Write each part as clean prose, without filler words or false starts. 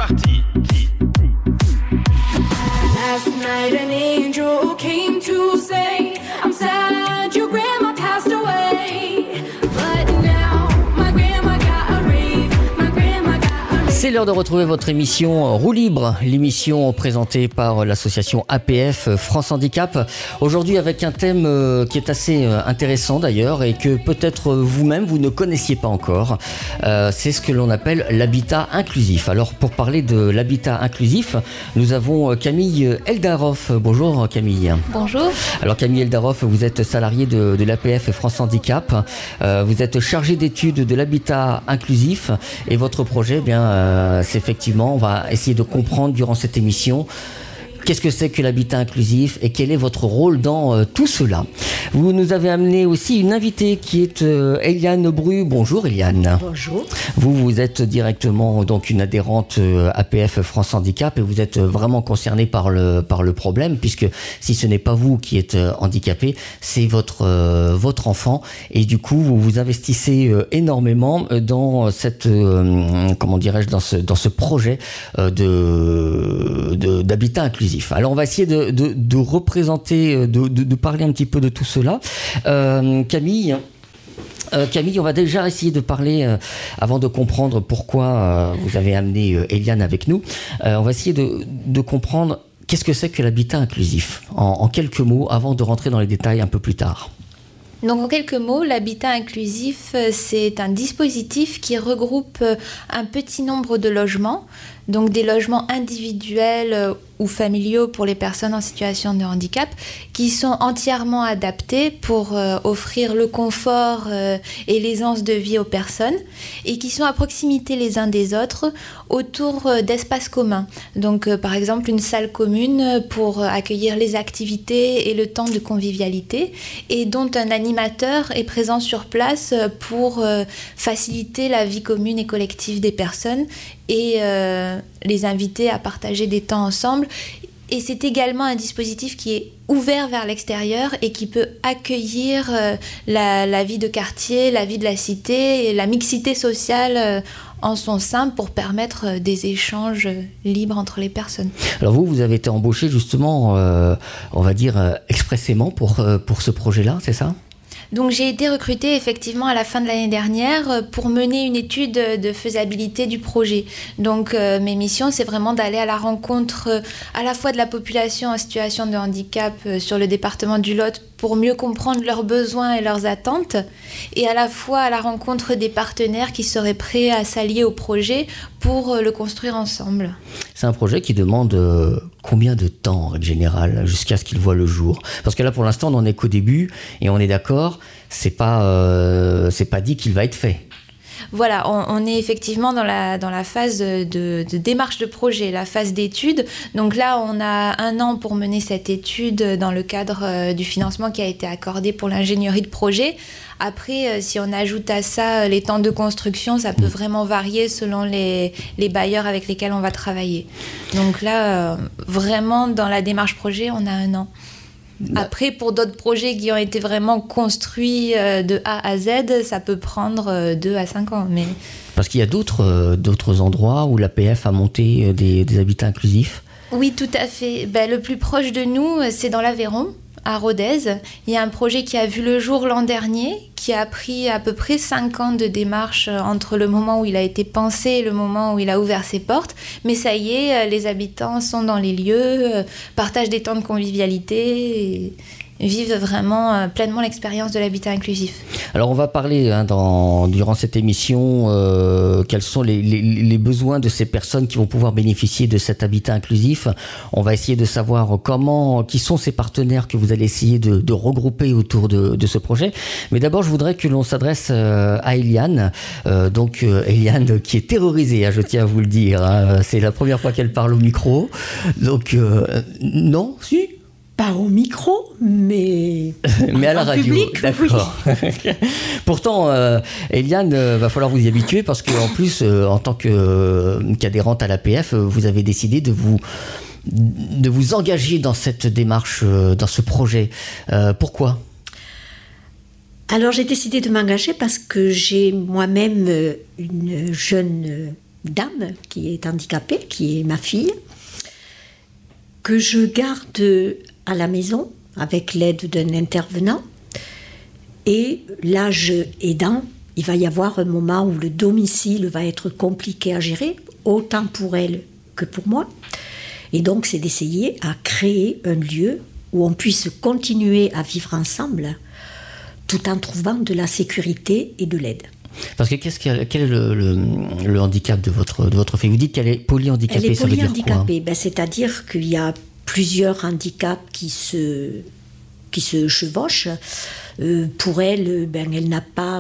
parti. Last night an angel came to say, I'm sad your grandma passed away. But now my grandma got a rave, my grandma got a rave. C'est l'heure de retrouver votre émission Roue Libre, l'émission présentée par l'association APF France Handicap. Aujourd'hui avec un thème qui est assez intéressant d'ailleurs et que peut-être vous-même vous ne connaissiez pas encore. C'est ce que l'on appelle l'habitat inclusif. Alors pour parler de l'habitat inclusif, nous avons Camille Eldaroff. Bonjour Camille. Bonjour. Alors Camille Eldaroff, vous êtes salariée de l'APF France Handicap. Vous êtes chargée d'études de l'habitat inclusif et votre projet, c'est effectivement, on va essayer de comprendre durant cette émission qu'est-ce que c'est que l'habitat inclusif et quel est votre rôle dans tout cela. Vous nous avez amené aussi une invitée qui est Eliane Bru. Bonjour Eliane. Bonjour. Vous êtes directement donc une adhérente APF France Handicap et vous êtes vraiment concernée par le problème puisque si ce n'est pas vous qui êtes handicapé, c'est votre enfant et du coup vous vous investissez énormément dans cette dans ce projet d'habitat inclusif. Alors on va essayer de représenter, de parler un petit peu de tout cela. Camille, on va déjà essayer de parler, avant de comprendre pourquoi vous avez amené Eliane avec nous, on va essayer de comprendre qu'est-ce que c'est que l'habitat inclusif, en quelques mots, avant de rentrer dans les détails un peu plus tard. Donc en quelques mots, l'habitat inclusif, c'est un dispositif qui regroupe un petit nombre de logements, donc des logements individuels ou familiaux pour les personnes en situation de handicap, qui sont entièrement adaptés pour offrir le confort et l'aisance de vie aux personnes, et qui sont à proximité les uns des autres autour d'espaces communs. Donc par exemple une salle commune pour accueillir les activités et le temps de convivialité, et dont un animateur est présent sur place pour faciliter la vie commune et collective des personnes et les inviter à partager des temps ensemble. Et c'est également un dispositif qui est ouvert vers l'extérieur et qui peut accueillir la vie de quartier, la vie de la cité et la mixité sociale en son sein pour permettre des échanges libres entre les personnes. Alors vous avez été embauché justement, on va dire expressément pour ce projet-là, c'est ça ? Donc j'ai été recrutée effectivement à la fin de l'année dernière pour mener une étude de faisabilité du projet. Donc mes missions, c'est vraiment d'aller à la rencontre à la fois de la population en situation de handicap sur le département du Lot pour mieux comprendre leurs besoins et leurs attentes, et à la fois à la rencontre des partenaires qui seraient prêts à s'allier au projet pour le construire ensemble. C'est un projet qui demande combien de temps en règle générale jusqu'à ce qu'il voit le jour ? Parce que là pour l'instant on n'en est qu'au début et on est d'accord, c'est pas dit qu'il va être fait. Voilà, on est effectivement dans la phase de démarche de projet, la phase d'étude. Donc là, on a 1 an pour mener cette étude dans le cadre du financement qui a été accordé pour l'ingénierie de projet. Après, si on ajoute à ça les temps de construction, ça peut vraiment varier selon les bailleurs avec lesquels on va travailler. Donc là, vraiment, dans la démarche projet, on a 1 an. Après, pour d'autres projets qui ont été vraiment construits de A à Z, ça peut prendre 2 à 5 ans. Mais... Parce qu'il y a d'autres endroits où l'APF a monté des habitats inclusifs ? Oui, tout à fait. Le plus proche de nous, c'est dans l'Aveyron, à Rodez. Il y a un projet qui a vu le jour l'an dernier, qui a pris à peu près 5 ans de démarche entre le moment où il a été pensé et le moment où il a ouvert ses portes. Mais ça y est, les habitants sont dans les lieux, partagent des temps de convivialité et vivent vraiment pleinement l'expérience de l'habitat inclusif. Alors on va parler durant cette émission quels sont les besoins de ces personnes qui vont pouvoir bénéficier de cet habitat inclusif. On va essayer de savoir qui sont ces partenaires que vous allez essayer de regrouper autour de ce projet. Mais d'abord je voudrais que l'on s'adresse à Eliane. Eliane qui est terrorisée, je tiens à vous le dire. C'est la première fois qu'elle parle au micro. Donc non, si. Pas au micro, mais à la radio. Public, d'accord. Oui. Pourtant, Eliane, va falloir vous y habituer parce qu'en plus, en tant qu'adhérente à l'APF, vous avez décidé de vous engager dans cette démarche, dans ce projet. Pourquoi ? Alors j'ai décidé de m'engager parce que j'ai moi-même une jeune dame qui est handicapée, qui est ma fille, que je garde à la maison avec l'aide d'un intervenant. Et l'âge aidant, il va y avoir un moment où le domicile va être compliqué à gérer, autant pour elle que pour moi. Et donc, c'est d'essayer à créer un lieu où on puisse continuer à vivre ensemble tout en trouvant de la sécurité et de l'aide. Parce que quel est le handicap de votre fille? Vous dites qu'elle est polyhandicapée, ça veut dire quoi? Elle est polyhandicapée, c'est-à-dire qu'il y a plusieurs handicaps qui se chevauchent. Pour elle, elle n'a pas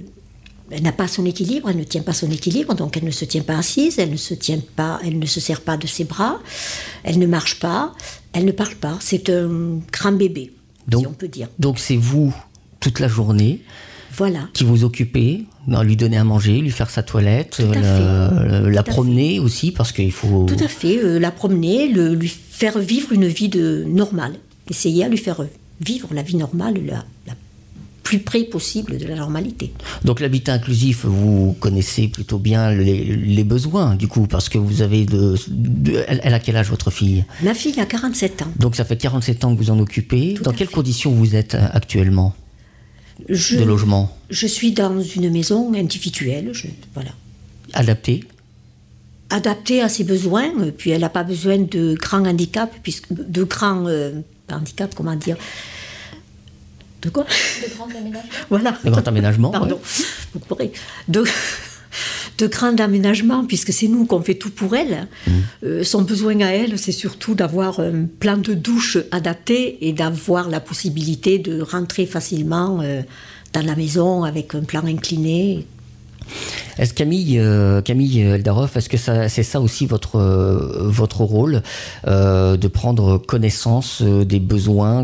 son équilibre, elle ne tient pas son équilibre, donc elle ne se tient pas assise, elle ne se serre pas de ses bras, elle ne marche pas, elle ne parle pas. C'est un grand bébé, si on peut dire. Donc c'est vous, toute la journée, qui vous occupez, lui donner à manger, lui faire sa toilette, la promener aussi, parce qu'il faut... Tout à fait, la promener, lui faire vivre une vie normale. Essayer à lui faire vivre la vie normale, la plus près possible de la normalité. Donc l'habitat inclusif, vous connaissez plutôt bien les besoins, du coup, parce que vous avez elle a quel âge, votre fille? Ma fille a 47 ans. Donc ça fait 47 ans que vous en occupez. Dans quelles conditions vous êtes actuellement de logement? Je suis dans une maison individuelle, voilà. Adaptée à ses besoins, puis elle n'a pas besoin de grands handicaps, handicap, comment dire? De quoi? De grands aménagements. Voilà. De grands aménagements. Pardon. Ouais. De grands aménagements, puisque c'est nous qu'on fait tout pour elle. Son besoin à elle, c'est surtout d'avoir un plan de douche adapté et d'avoir la possibilité de rentrer facilement dans la maison avec un plan incliné. Est-ce Camille Eldaroff, est-ce que c'est ça aussi votre rôle, de prendre connaissance des besoins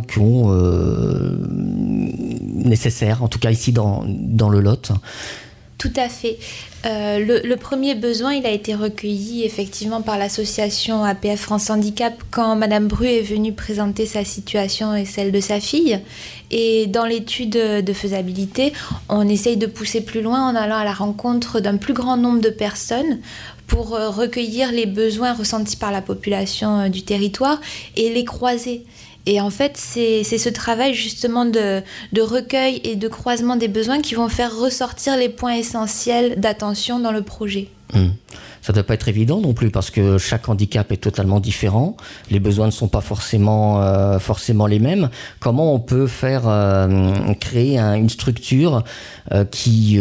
nécessaires, en tout cas ici dans le Lot? Tout à fait. Le premier besoin, il a été recueilli effectivement par l'association APF France Handicap quand Madame Bru est venue présenter sa situation et celle de sa fille. Et dans l'étude de faisabilité, on essaye de pousser plus loin en allant à la rencontre d'un plus grand nombre de personnes pour recueillir les besoins ressentis par la population du territoire et les croiser. Et en fait, c'est ce travail justement de recueil et de croisement des besoins qui vont faire ressortir les points essentiels d'attention dans le projet. Ça ne doit pas être évident non plus, parce que chaque handicap est totalement différent. Les besoins ne sont pas forcément les mêmes. Comment on peut créer une structure qui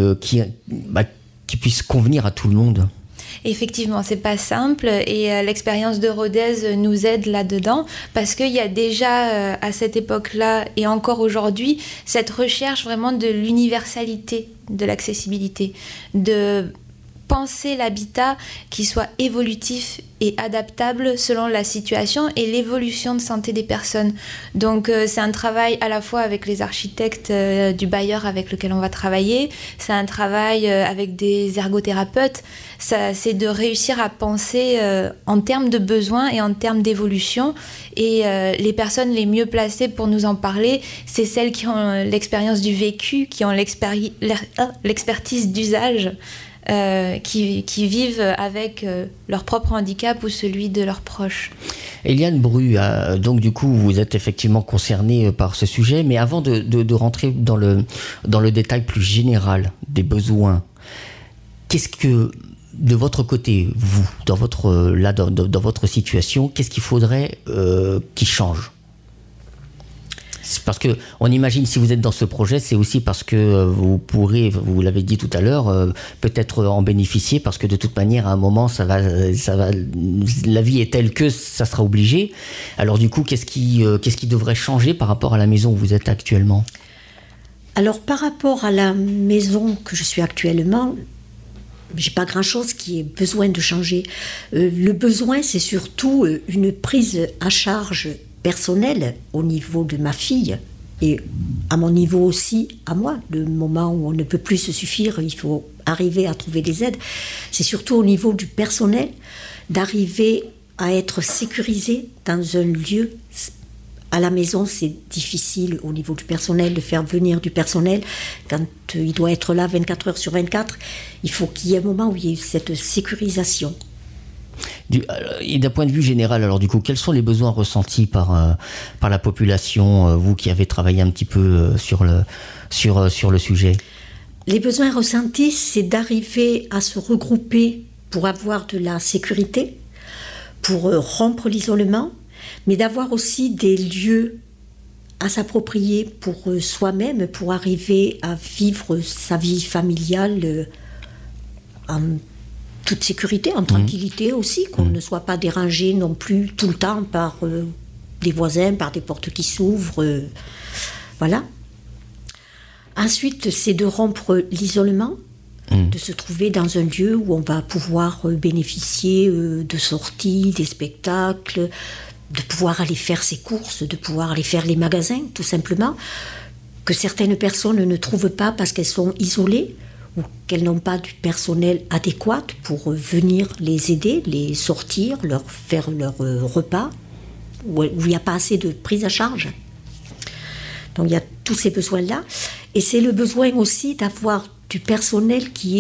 puisse convenir à tout le monde ? Effectivement, c'est pas simple et l'expérience de Rodez nous aide là-dedans parce qu'il y a déjà à cette époque-là et encore aujourd'hui cette recherche vraiment de l'universalité de l'accessibilité, de penser l'habitat qui soit évolutif et adaptable selon la situation et l'évolution de santé des personnes. Donc c'est un travail à la fois avec les architectes du bailleur avec lequel on va travailler, c'est un travail avec des ergothérapeutes, c'est de réussir à penser en termes de besoins et en termes d'évolution. Et les personnes les mieux placées pour nous en parler, c'est celles qui ont l'expérience du vécu, qui ont l'expertise d'usage, qui vivent avec leur propre handicap ou celui de leurs proches. Eliane Bru, donc du coup vous êtes effectivement concernée par ce sujet, mais avant de rentrer dans le détail plus général des besoins, qu'est-ce que de votre côté, vous, dans votre situation, qu'est-ce qu'il faudrait qui change ? Parce que on imagine, si vous êtes dans ce projet, c'est aussi parce que vous pourrez, vous l'avez dit tout à l'heure, peut-être en bénéficier, parce que de toute manière, à un moment, ça va, la vie est telle que ça sera obligé. Alors du coup, qu'est-ce qui devrait changer par rapport à la maison où vous êtes actuellement ? Alors par rapport à la maison que je suis actuellement, j'ai pas grand-chose qui ait besoin de changer. Le besoin, c'est surtout une prise à charge personnelle au niveau de ma fille et à mon niveau aussi, à moi. Le moment où on ne peut plus se suffire, il faut arriver à trouver des aides. C'est surtout au niveau du personnel d'arriver à être sécurisé dans un lieu à la maison, c'est difficile au niveau du personnel de faire venir du personnel. Quand il doit être là 24 heures sur 24, il faut qu'il y ait un moment où il y ait cette sécurisation. Et d'un point de vue général, alors du coup, quels sont les besoins ressentis par la population, vous qui avez travaillé un petit peu sur le sujet? Les besoins ressentis, c'est d'arriver à se regrouper pour avoir de la sécurité, pour rompre l'isolement, mais d'avoir aussi des lieux à s'approprier pour soi-même, pour arriver à vivre sa vie familiale en toute sécurité, en tranquillité aussi, qu'on ne soit pas dérangé non plus tout le temps par des voisins, par des portes qui s'ouvrent. Voilà. Ensuite, c'est de rompre l'isolement, de se trouver dans un lieu où on va pouvoir bénéficier de sorties, des spectacles, de pouvoir aller faire ses courses, de pouvoir aller faire les magasins, tout simplement, que certaines personnes ne trouvent pas parce qu'elles sont isolées ou qu'elles n'ont pas du personnel adéquat pour venir les aider, les sortir, leur faire leur repas, où il n'y a pas assez de prise à charge. Donc il y a tous ces besoins-là. Et c'est le besoin aussi d'avoir du personnel qui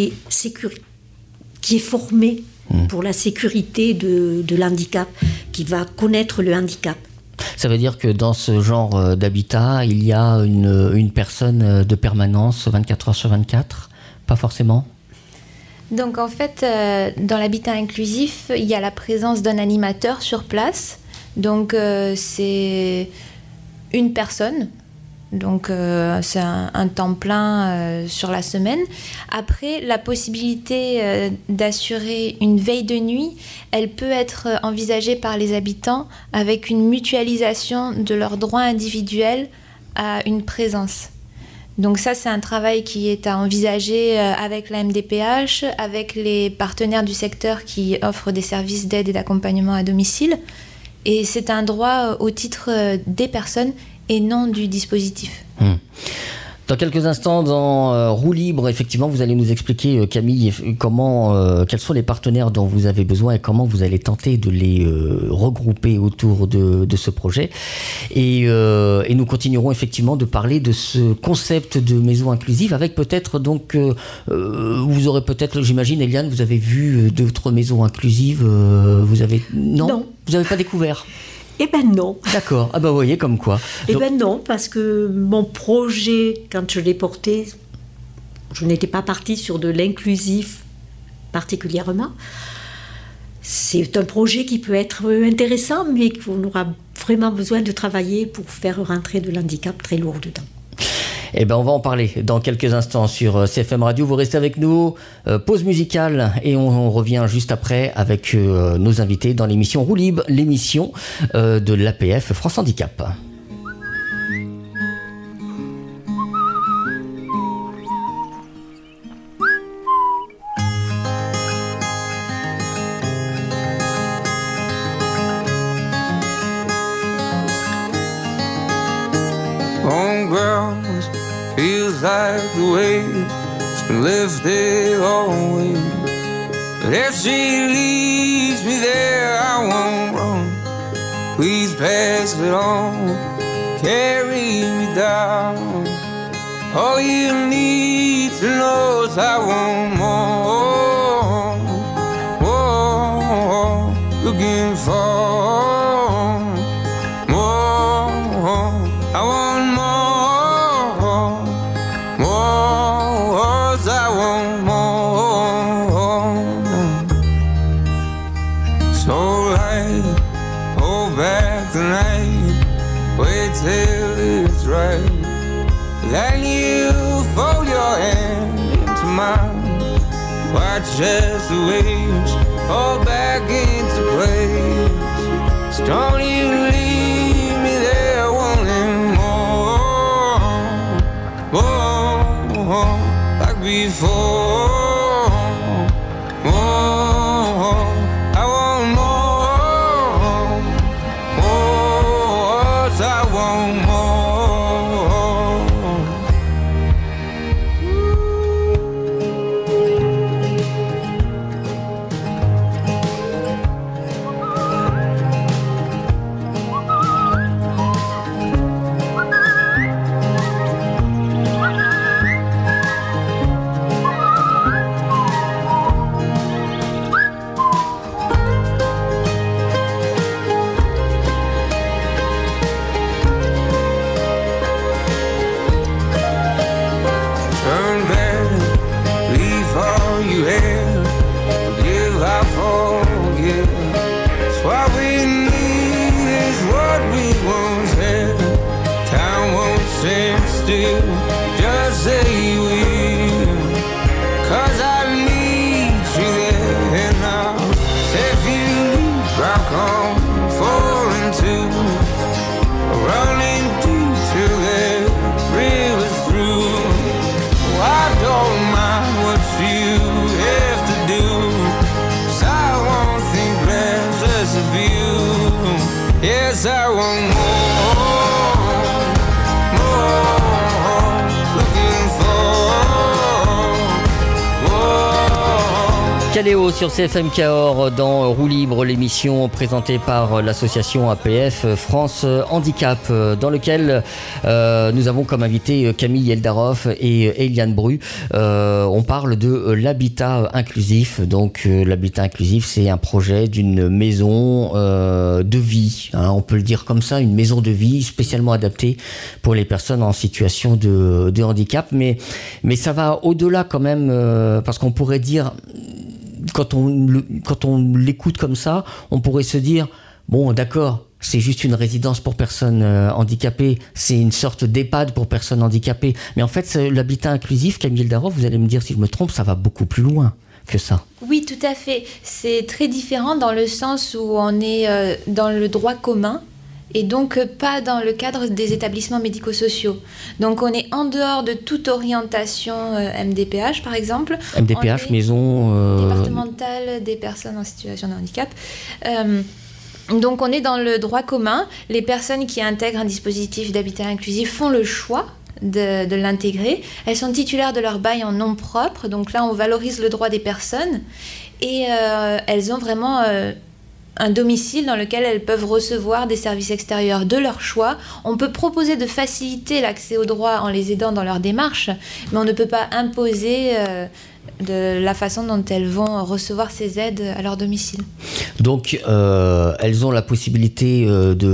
est formé pour la sécurité de l'handicap, qui va connaître le handicap. Ça veut dire que dans ce genre d'habitat, il y a une personne de permanence 24 heures sur 24 ? Pas forcément ? Donc en fait, dans l'habitat inclusif, il y a la présence d'un animateur sur place. Donc c'est une personne. Donc c'est un temps plein sur la semaine. Après, la possibilité d'assurer une veille de nuit, elle peut être envisagée par les habitants avec une mutualisation de leurs droits individuels à une présence. Donc ça, c'est un travail qui est à envisager avec la MDPH, avec les partenaires du secteur qui offrent des services d'aide et d'accompagnement à domicile. Et c'est un droit au titre des personnes et non du dispositif. Dans quelques instants, dans Roue Libre, effectivement, vous allez nous expliquer, Camille, quels sont les partenaires dont vous avez besoin et comment vous allez tenter de les regrouper autour de ce projet. Et nous continuerons effectivement de parler de ce concept de maison inclusive avec peut-être donc, vous aurez peut-être, j'imagine, Eliane, vous avez vu d'autres maisons inclusives, vous avez... Non. Vous n'avez pas découvert ? Eh ben non. D'accord. Ah ben vous voyez comme quoi. Eh ben non, parce que mon projet, quand je l'ai porté, je n'étais pas partie sur de l'inclusif particulièrement. C'est un projet qui peut être intéressant, mais qu'on aura vraiment besoin de travailler pour faire rentrer de l'handicap très lourd dedans. Eh ben, on va en parler dans quelques instants sur CFM Radio. Vous restez avec nous. Pause musicale et on revient juste après avec nos invités dans l'émission Roue Libre, l'émission de l'APF France Handicap. Feels like the weight's been lifted always. But if she leaves me there, I won't run. Please pass it on, carry me down. All you need to know is I want more, more, looking for more. I want more. Till it's right, then you fold your hand into mine. Watch as the waves fall back into place. So don't you leave me there wanting more, like before. Yes, I want more, looking for more. Caléo sur CFM Cahors dans Roue Libre, l'émission présentée par l'association APF France Handicap, dans lequel nous avons comme invité Camille Eldaroff et Eliane Bru. On parle de l'habitat inclusif. Donc l'habitat inclusif, c'est un projet d'une maison de vie, hein, on peut le dire comme ça, une maison de vie spécialement adaptée pour les personnes en situation de handicap. Mais ça va au-delà quand même, parce qu'on pourrait dire, quand on l'écoute comme ça, on pourrait se dire, bon d'accord, c'est juste une résidence pour personnes handicapées, c'est une sorte d'EHPAD pour personnes handicapées. Mais en fait, l'habitat inclusif, Camille Eldaroff, vous allez me dire si je me trompe, ça va beaucoup plus loin que ça. Oui, tout à fait. C'est très différent dans le sens où on est dans le droit commun et donc pas dans le cadre des établissements médico-sociaux. Donc on est en dehors de toute orientation MDPH par exemple. MDPH, maison départementale des personnes en situation de handicap. Donc on est dans le droit commun. Les personnes qui intègrent un dispositif d'habitat inclusif font le choix de l'intégrer. Elles sont titulaires de leur bail en nom propre. Donc là on valorise le droit des personnes et elles ont vraiment un domicile dans lequel elles peuvent recevoir des services extérieurs de leur choix. On peut proposer de faciliter l'accès aux droits en les aidant dans leur démarche, mais on ne peut pas imposer de la façon dont elles vont recevoir ces aides à leur domicile. Donc elles ont la possibilité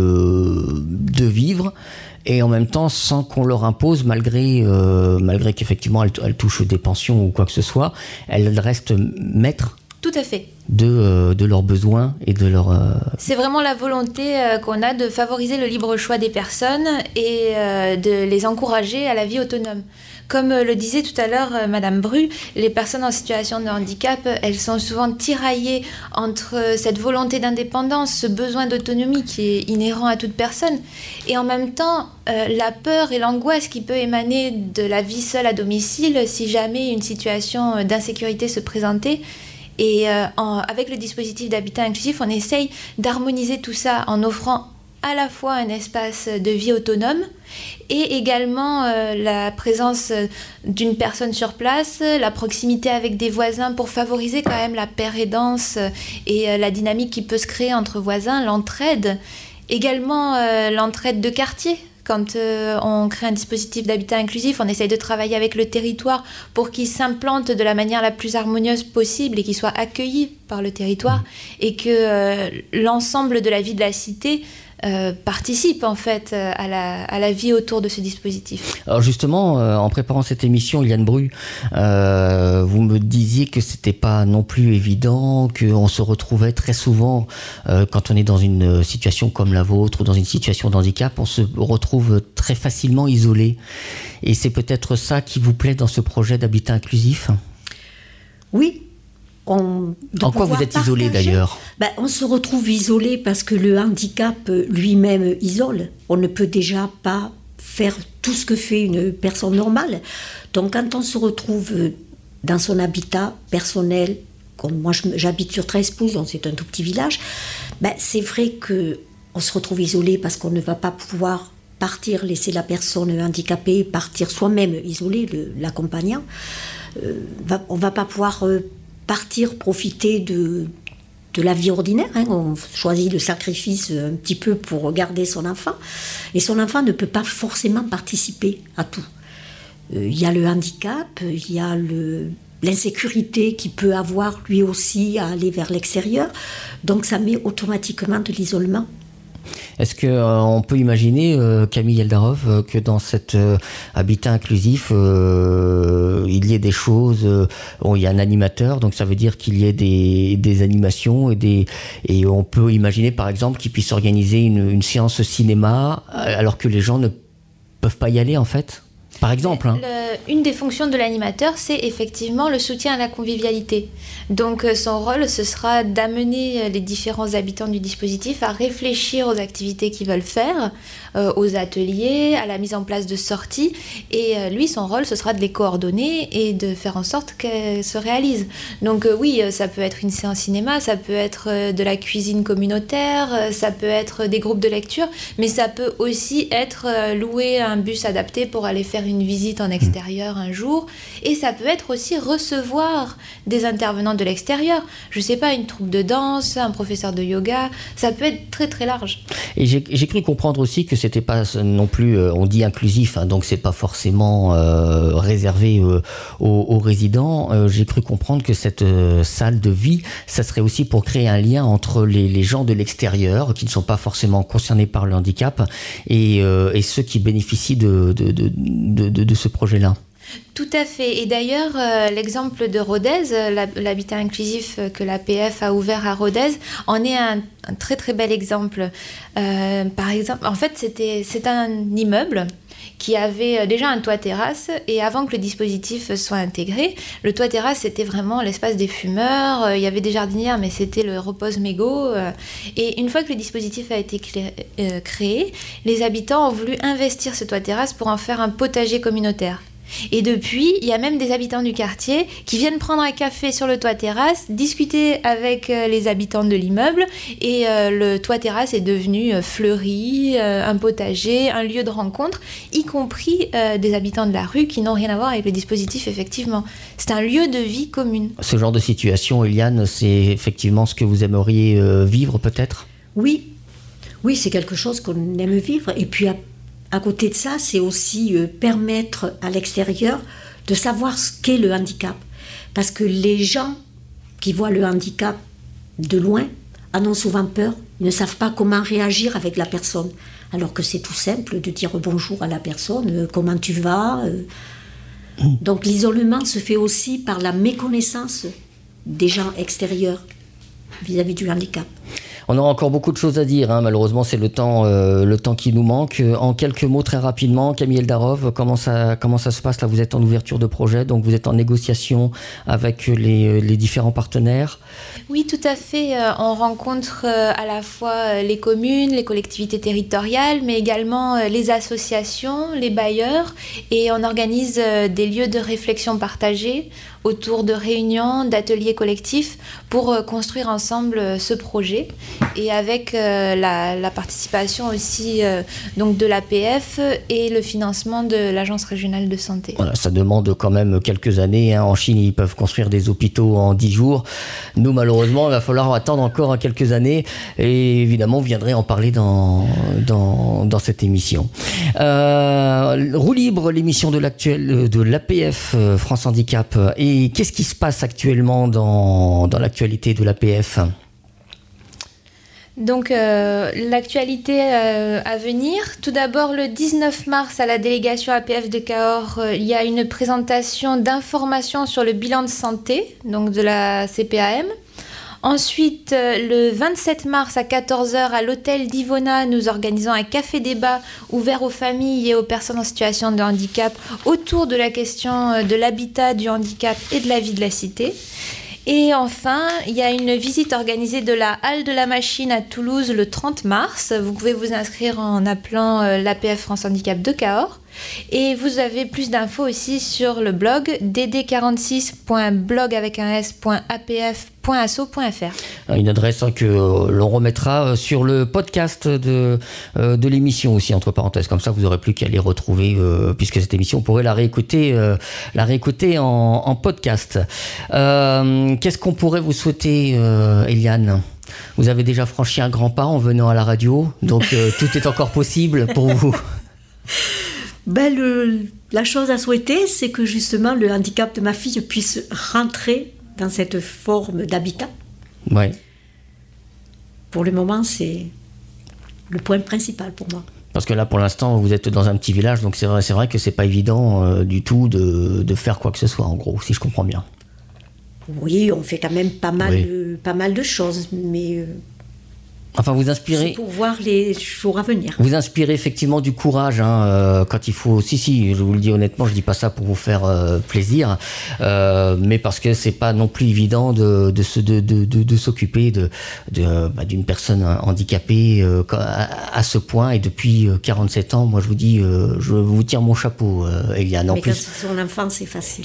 de vivre et en même temps sans qu'on leur impose, malgré qu'effectivement elles touchent des pensions ou quoi que ce soit, elles restent maîtres. Tout à fait. De leurs besoins et de leur... C'est vraiment la volonté qu'on a de favoriser le libre choix des personnes et de les encourager à la vie autonome. Comme le disait tout à l'heure Madame Bru, les personnes en situation de handicap, elles sont souvent tiraillées entre cette volonté d'indépendance, ce besoin d'autonomie qui est inhérent à toute personne, et en même temps la peur et l'angoisse qui peut émaner de la vie seule à domicile si jamais une situation d'insécurité se présentait. Et avec le dispositif d'habitat inclusif, on essaye d'harmoniser tout ça en offrant à la fois un espace de vie autonome et également la présence d'une personne sur place, la proximité avec des voisins pour favoriser quand même la paire aidance et la dynamique qui peut se créer entre voisins, l'entraide. Également l'entraide de quartier. Quand on crée un dispositif d'habitat inclusif, on essaye de travailler avec le territoire pour qu'il s'implante de la manière la plus harmonieuse possible et qu'il soit accueilli par le territoire et que l'ensemble de la vie de la cité participe en fait à la vie autour de ce dispositif. Alors justement, en préparant cette émission, Eliane Bru, vous me disiez que c'était pas non plus évident, qu'on se retrouvait très souvent quand on est dans une situation comme la vôtre ou dans une situation de handicap, on se retrouve très facilement isolé. Et c'est peut-être ça qui vous plaît dans ce projet d'habitat inclusif ? Oui. En quoi vous êtes isolé d'ailleurs ? On se retrouve isolé parce que le handicap lui-même isole. On ne peut déjà pas faire tout ce que fait une personne normale. Donc quand on se retrouve dans son habitat personnel, comme moi j'habite sur Trespouze, donc c'est un tout petit village, c'est vrai qu'on se retrouve isolé parce qu'on ne va pas pouvoir partir, laisser la personne handicapée partir soi-même isolée, l'accompagnant. On ne va pas pouvoir... partir, profiter de la vie ordinaire. On choisit le sacrifice un petit peu pour garder son enfant. Et son enfant ne peut pas forcément participer à tout. Il y a le handicap, il y a l'insécurité qu'il peut avoir lui aussi à aller vers l'extérieur. Donc ça met automatiquement de l'isolement. Est-ce qu'on peut imaginer, Camille Eldaroff, que dans cet habitat inclusif, il y ait des choses... il y a un animateur, donc ça veut dire qu'il y ait des animations et on peut imaginer, par exemple, qu'il puisse organiser une séance cinéma alors que les gens ne peuvent pas y aller, en fait ? Par exemple, hein. Une des fonctions de l'animateur, c'est effectivement le soutien à la convivialité. Donc son rôle, ce sera d'amener les différents habitants du dispositif à réfléchir aux activités qu'ils veulent faire, aux ateliers, à la mise en place de sorties. Et lui, son rôle, ce sera de les coordonner et de faire en sorte qu'elles se réalisent. Donc oui, ça peut être une séance cinéma, ça peut être de la cuisine communautaire, ça peut être des groupes de lecture, mais ça peut aussi être louer un bus adapté pour aller faire une visite en extérieur un jour. Et ça peut être aussi recevoir des intervenants de l'extérieur. Je sais pas, une troupe de danse, un professeur de yoga, ça peut être très très large. Et j'ai cru comprendre aussi que c'était pas non plus, on dit inclusif, hein, donc c'est pas forcément réservé aux résidents. J'ai cru comprendre que cette salle de vie, ça serait aussi pour créer un lien entre les gens de l'extérieur qui ne sont pas forcément concernés par le handicap et ceux qui bénéficient de ce projet-là. Tout à fait. Et d'ailleurs, l'exemple de Rodez, l'habitat inclusif que l'APF a ouvert à Rodez, en est un très très bel exemple. Par exemple, en fait, c'est un immeuble qui avait déjà un toit-terrasse, et avant que le dispositif soit intégré, le toit-terrasse, c'était vraiment l'espace des fumeurs, il y avait des jardinières, mais c'était le repose-mégot. Et une fois que le dispositif a été créé, les habitants ont voulu investir ce toit-terrasse pour en faire un potager communautaire. Et depuis, il y a même des habitants du quartier qui viennent prendre un café sur le toit-terrasse, discuter avec les habitants de l'immeuble, et le toit-terrasse est devenu fleuri, un potager, un lieu de rencontre, y compris des habitants de la rue qui n'ont rien à voir avec le dispositif, effectivement. C'est un lieu de vie commune. Ce genre de situation, Eliane, c'est effectivement ce que vous aimeriez vivre peut-être ? Oui, c'est quelque chose qu'on aime vivre. Et puis à côté de ça, c'est aussi permettre à l'extérieur de savoir ce qu'est le handicap. Parce que les gens qui voient le handicap de loin en ont souvent peur. Ils ne savent pas comment réagir avec la personne. Alors que c'est tout simple de dire bonjour à la personne, comment tu vas. Donc l'isolement se fait aussi par la méconnaissance des gens extérieurs vis-à-vis du handicap. On aura encore beaucoup de choses à dire, hein. Malheureusement c'est le temps qui nous manque. En quelques mots très rapidement, Camille Eldarov, comment ça se passe là? Vous êtes en ouverture de projet, donc vous êtes en négociation avec les différents partenaires? Oui, tout à fait. On rencontre à la fois les communes, les collectivités territoriales, mais également les associations, les bailleurs, et on organise des lieux de réflexion partagés autour de réunions, d'ateliers collectifs pour construire ensemble ce projet, et avec la participation aussi donc de l'APF et le financement de l'Agence régionale de santé. Voilà, ça demande quand même quelques années, hein. En Chine, ils peuvent construire des hôpitaux en 10 jours. Nous, malheureusement, il va falloir attendre encore quelques années, et évidemment, vous viendrez en parler dans cette émission. Roue libre, l'émission de l'APF France Handicap. Et qu'est-ce qui se passe actuellement dans l'actualité de l'APF ? Donc l'actualité à venir, tout d'abord le 19 mars à la délégation APF de Cahors, il y a une présentation d'informations sur le bilan de santé, donc de la CPAM. Ensuite, le 27 mars à 14h à l'hôtel d'Ivona, nous organisons un café-débat ouvert aux familles et aux personnes en situation de handicap autour de la question de l'habitat, du handicap et de la vie de la cité. Et enfin, il y a une visite organisée de la Halle de la Machine à Toulouse le 30 mars. Vous pouvez vous inscrire en appelant l'APF France Handicap de Cahors. Et vous avez plus d'infos aussi sur le blog dd46.blog.apf.asso.fr. Une adresse que l'on remettra sur le podcast de l'émission aussi, entre parenthèses. Comme ça, vous n'aurez plus qu'à les retrouver, puisque cette émission, vous pourrez la réécouter en podcast. Qu'est-ce qu'on pourrait vous souhaiter, Eliane ? Vous avez déjà franchi un grand pas en venant à la radio, donc tout est encore possible pour vous. La chose à souhaiter, c'est que justement le handicap de ma fille puisse rentrer dans cette forme d'habitat. Ouais. Pour le moment, c'est le point principal pour moi. Parce que là, pour l'instant, vous êtes dans un petit village, donc c'est vrai que c'est pas évident du tout de faire quoi que ce soit, en gros, si je comprends bien. Oui, on fait quand même pas mal de choses, mais Enfin, vous inspirez. C'est pour voir les jours à venir. Vous inspirez effectivement du courage quand il faut. Si, je vous le dis honnêtement, je dis pas ça pour vous faire plaisir, mais parce que c'est pas non plus évident de s'occuper d'une personne handicapée à ce point, et depuis 47 ans. Moi, je vous dis, je vous tire mon chapeau, Eliane. En mais plus, quand c'est son enfant, c'est facile.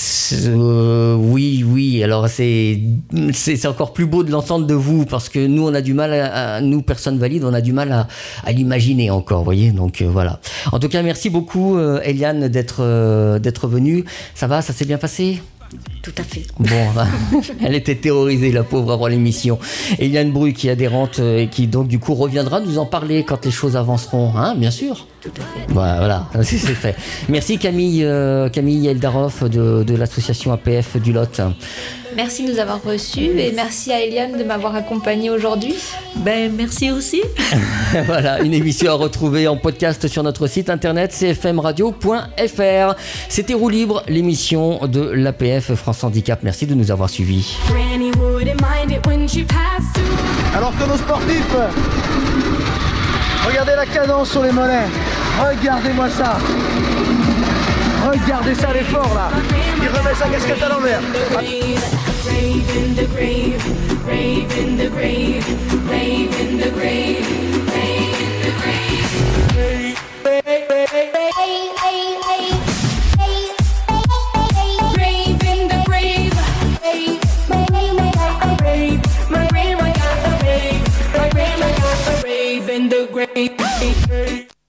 Oui. Alors c'est encore plus beau de l'entendre de vous, parce que nous, on a du mal nous, personnes valides, on a du mal à l'imaginer encore, vous voyez. Donc voilà. En tout cas, merci beaucoup, Eliane, d'être venue. Ça va, ça s'est bien passé ? Tout à fait. Bon, elle était terrorisée, la pauvre, avant l'émission. Eliane Bru, qui est adhérente et qui donc du coup reviendra nous en parler quand les choses avanceront, hein, bien sûr. Tout à fait. Voilà, c'est fait. Merci Camille Eldaroff de l'association APF du Lot. Merci de nous avoir reçus et merci à Eliane de m'avoir accompagnée aujourd'hui. Merci aussi. Voilà, une émission à retrouver en podcast sur notre site internet cfmradio.fr. C'était Roue Libre, l'émission de l'APF France Handicap. Merci de nous avoir suivis. Alors que nos sportifs, regardez la cadence sur les mollets. Regardez-moi ça. Regardez ça, l'effort là. Il remet sa casquette à l'envers. Rave in the grave, rave in the grave, rave in the grave, rave in the grave. Rave in the grave, my grandma got a rave, my grandma got a rave, my grandma got a rave in the grave.